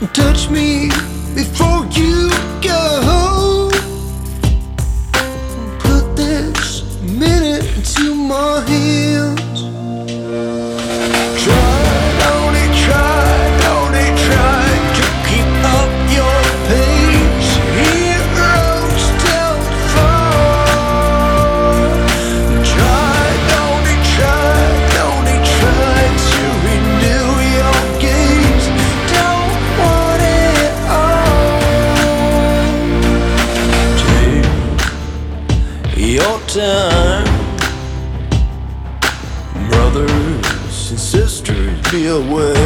Touch me before you go. Put this minute into my hands. Try to keep up your pace. Heroes don't fall. Don't try to renew your gaze. Don't want it all. Take your time, brothers and sisters, be aware.